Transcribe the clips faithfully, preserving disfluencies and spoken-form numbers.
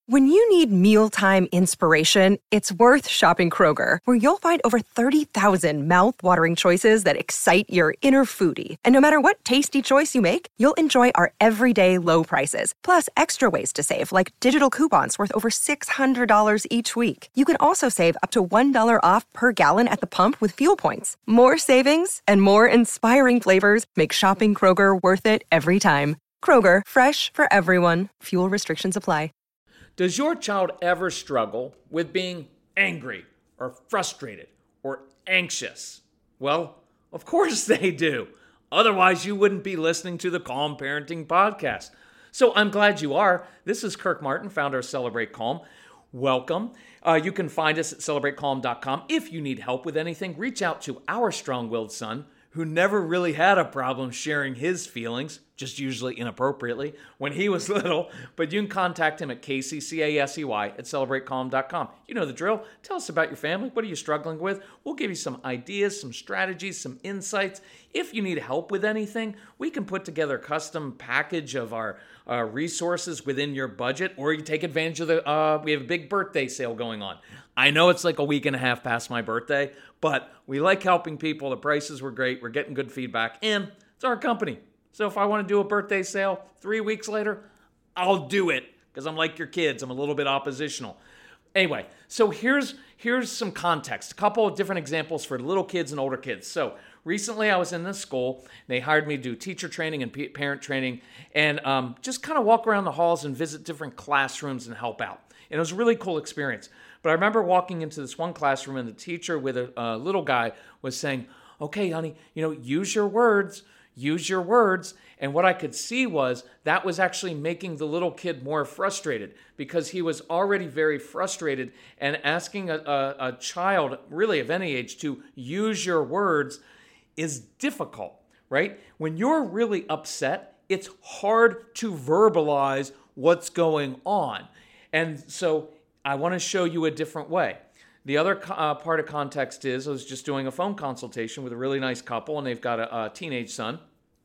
When you need mealtime inspiration, it's worth shopping Kroger, where you'll find over thirty thousand mouth-watering choices that excite your inner foodie. And no matter what tasty choice you make, you'll enjoy our everyday low prices, plus extra ways to save, like digital coupons worth over six hundred dollars each week. You can also save up to one dollar off per gallon at the pump with fuel points. More savings and more inspiring flavors make shopping Kroger worth it every time. Kroger, fresh for everyone. Fuel restrictions apply. Does your child ever struggle with being angry or frustrated or anxious? Well, of course they do. Otherwise, you wouldn't be listening to the Calm Parenting Podcast. So I'm glad you are. This is Kirk Martin, founder of Celebrate Calm. Welcome. Uh, you can find us at celebrate calm dot com. If you need help with anything, reach out to our strong-willed son, who never really had a problem sharing his feelings, just usually inappropriately, when he was little. But you can contact him at Casey, C A S E Y, at celebrate calm dot com. You know the drill. Tell us about your family. What are you struggling with? We'll give you some ideas, some strategies, some insights. If you need help with anything, we can put together a custom package of our uh, resources within your budget, or you take advantage of the, uh, we have a big birthday sale going on. I know it's like a week and a half past my birthday, but we like helping people. The prices were great. We're getting good feedback, and it's our company. So if I want to do a birthday sale three weeks later, I'll do it because I'm like your kids. I'm a little bit oppositional. Anyway, so here's here's some context. A couple of different examples for little kids and older kids. So recently I was in this school. They hired me to do teacher training and parent training and um, just kind of walk around the halls and visit different classrooms and help out. And it was a really cool experience. But I remember walking into this one classroom and the teacher with a, a little guy was saying, okay, honey, you know, use your words. Use your words. And what I could see was that was actually making the little kid more frustrated because he was already very frustrated, and asking a, a, a child, really of any age, to use your words is difficult, right? When you're really upset, it's hard to verbalize what's going on. And so I want to show you a different way. The other uh, part of context is I was just doing a phone consultation with a really nice couple, and they've got a, a teenage son.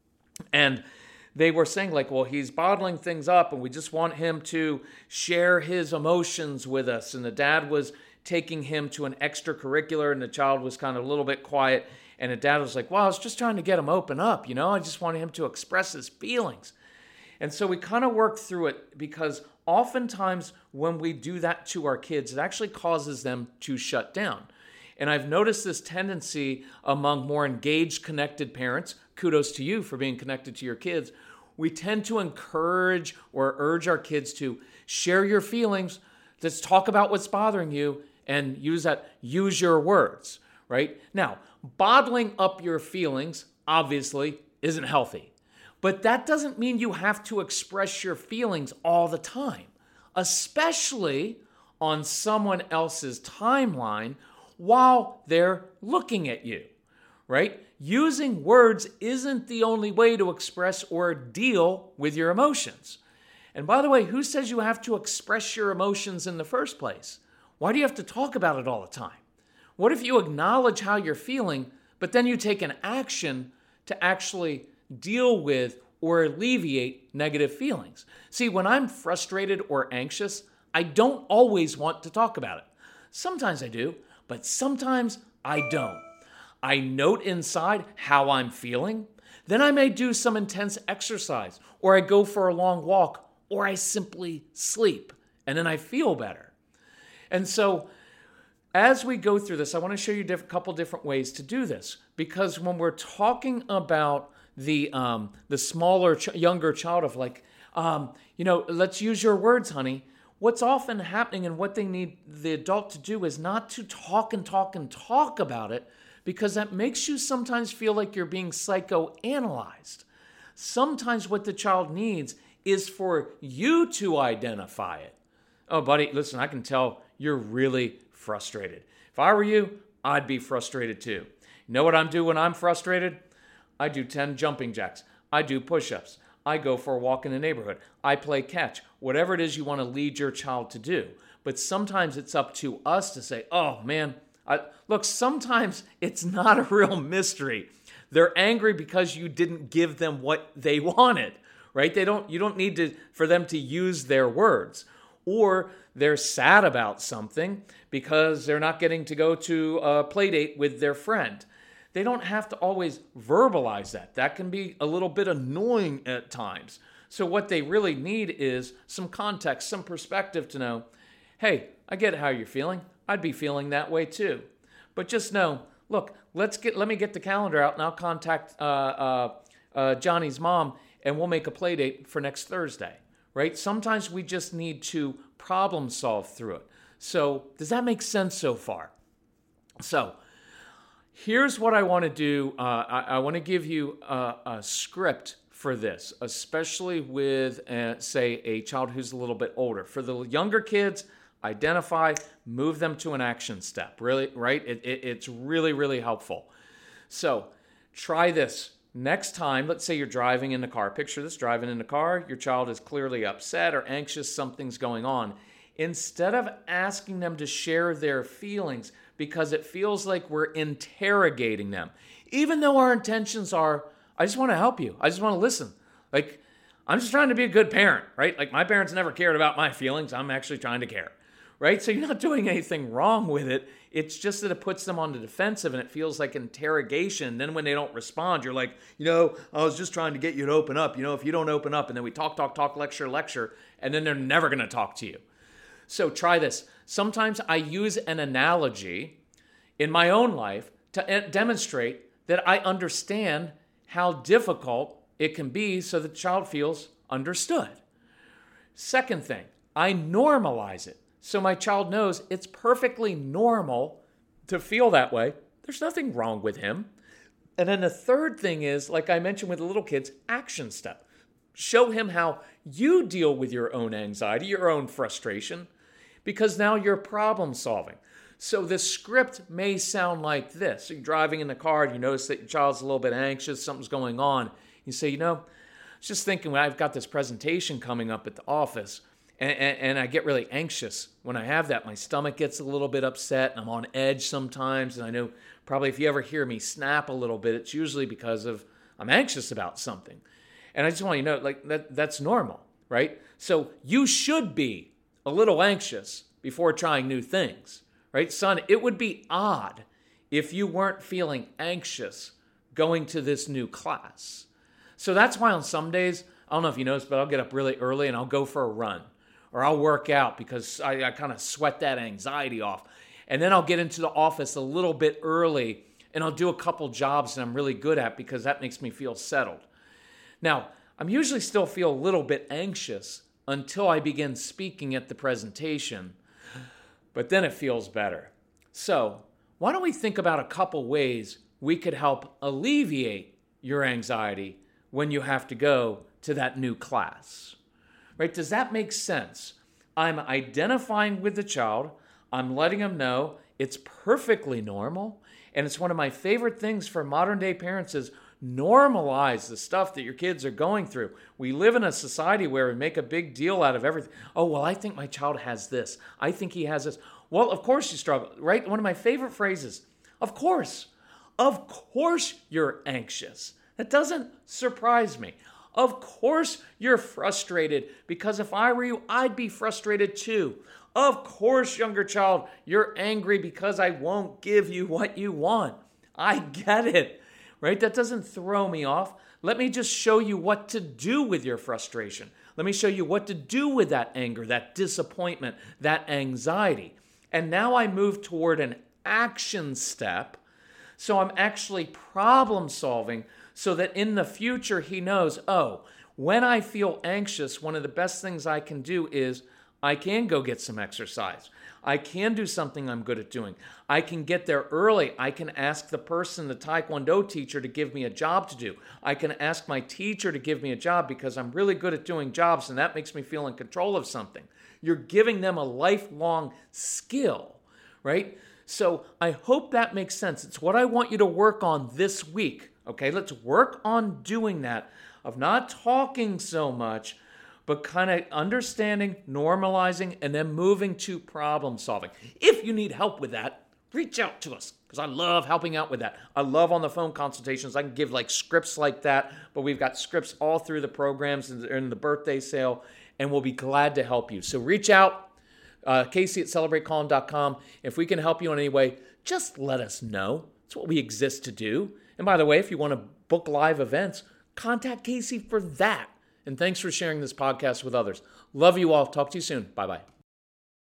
And they were saying, like, well, he's bottling things up, and we just want him to share his emotions with us. And the dad was taking him to an extracurricular, and the child was kind of a little bit quiet. And the dad was like, well, I was just trying to get him open up, you know? I just wanted him to express his feelings. And so we kind of worked through it because oftentimes when we do that to our kids, it actually causes them to shut down. And I've noticed this tendency among more engaged, connected parents. Kudos to you for being connected to your kids. We tend to encourage or urge our kids to share your feelings. Let's talk about what's bothering you and use that, use your words, right? Now, bottling up your feelings, obviously, isn't healthy. But that doesn't mean you have to express your feelings all the time, especially on someone else's timeline while they're looking at you, right? Using words isn't the only way to express or deal with your emotions. And by the way, who says you have to express your emotions in the first place? Why do you have to talk about it all the time? What if you acknowledge how you're feeling, but then you take an action to actually deal with or alleviate negative feelings? See, when I'm frustrated or anxious, I don't always want to talk about it. Sometimes I do, but sometimes I don't. I note inside how I'm feeling. Then I may do some intense exercise, or I go for a long walk, or I simply sleep, and then I feel better. And so as we go through this, I want to show you a diff- couple different ways to do this, because when we're talking about the um, the smaller, ch- younger child of like, um, you know, let's use your words, honey. What's often happening and what they need the adult to do is not to talk and talk and talk about it, because that makes you sometimes feel like you're being psychoanalyzed. Sometimes what the child needs is for you to identify it. Oh, buddy, listen, I can tell you're really frustrated. If I were you, I'd be frustrated too. You know what I'm doing when I'm frustrated? I do ten jumping jacks. I do push-ups. I go for a walk in the neighborhood. I play catch. Whatever it is you want to lead your child to do. But sometimes it's up to us to say, oh, man, I, look, sometimes it's not a real mystery. They're angry because you didn't give them what they wanted, right? They don't. You don't need to for them to use their words. or they're sad about something because they're not getting to go to a play date with their friend. They don't have to always verbalize that. That can be a little bit annoying at times. So what they really need is some context, some perspective to know, hey, I get how you're feeling. I'd be feeling that way too. But just know, look, let's get let me get the calendar out and I'll contact uh, uh, uh, Johnny's mom and we'll make a play date for next Thursday, right? Sometimes we just need to problem solve through it. So does that make sense so far? So here's what I want to do. Uh, I, I want to give you a, a script for this, especially with, uh, say, a child who's a little bit older. For the younger kids, identify, move them to an action step. Really, right? It, it, it's really, really helpful. So try this. Next time, let's say you're driving in the car. Picture this, driving in the car. Your child is clearly upset or anxious. Something's going on. Instead of asking them to share their feelings, because it feels like we're interrogating them, even though our intentions are, I just want to help you. I just want to listen. Like, I'm just trying to be a good parent, right? Like, my parents never cared about my feelings. I'm actually trying to care, right? So you're not doing anything wrong with it. It's just that it puts them on the defensive and it feels like interrogation. Then when they don't respond, you're like, you know, I was just trying to get you to open up. You know, if you don't open up, and then we talk, talk, talk, lecture, lecture, and then they're never going to talk to you. So try this. Sometimes I use an analogy in my own life to demonstrate that I understand how difficult it can be so the child feels understood. Second thing, I normalize it. So my child knows it's perfectly normal to feel that way. There's nothing wrong with him. And then the third thing is, like I mentioned with the little kids, action step. Show him how you deal with your own anxiety, your own frustration, because now you're problem solving. So the script may sound like this. So you're driving in the car and you notice that your child's a little bit anxious, something's going on. You say, you know, I was just thinking when I've got this presentation coming up at the office, and, and, and I get really anxious when I have that. My stomach gets a little bit upset and I'm on edge sometimes. And I know probably if you ever hear me snap a little bit, it's usually because of I'm anxious about something. And I just want you to know, like, that that's normal, right? So you should be a little anxious before trying new things, right? Son, it would be odd if you weren't feeling anxious going to this new class. So that's why on some days, I don't know if you noticed, but I'll get up really early and I'll go for a run or I'll work out because I, I kind of sweat that anxiety off. And then I'll get into the office a little bit early and I'll do a couple jobs that I'm really good at because that makes me feel settled. Now, I'm usually still feel a little bit anxious until I begin speaking at the presentation, but then it feels better. So why don't we think about a couple ways we could help alleviate your anxiety when you have to go to that new class, right? Does that make sense? I'm identifying with the child. I'm letting them know it's perfectly normal. And it's one of my favorite things for modern day parents is normalize the stuff that your kids are going through. We live in a society where we make a big deal out of everything. Oh, well, I think my child has this. I think he has this. Well, of course you struggle, right? One of my favorite phrases, of course. Of course you're anxious. That doesn't surprise me. Of course you're frustrated because if I were you, I'd be frustrated too. Of course, younger child, you're angry because I won't give you what you want. I get it, right? That doesn't throw me off. Let me just show you what to do with your frustration. Let me show you what to do with that anger, that disappointment, that anxiety. And now I move toward an action step. So I'm actually problem solving so that in the future he knows, oh, when I feel anxious, one of the best things I can do is I can go get some exercise. I can do something I'm good at doing. I can get there early. I can ask the person, the Taekwondo teacher, to give me a job to do. I can ask my teacher to give me a job because I'm really good at doing jobs and that makes me feel in control of something. You're giving them a lifelong skill, right? So I hope that makes sense. It's what I want you to work on this week, okay? Let's work on doing that, of not talking so much, but kind of understanding, normalizing, and then moving to problem solving. If you need help with that, reach out to us because I love helping out with that. I love on the phone consultations. I can give like scripts like that, but we've got scripts all through the programs and in the birthday sale. and we'll be glad to help you. So reach out, uh, Casey at celebrate colin dot com. If we can help you in any way, just let us know. That's what we exist to do. And by the way, if you want to book live events, contact Casey for that. And thanks for sharing this podcast with others. Love you all. Talk to you soon. Bye-bye.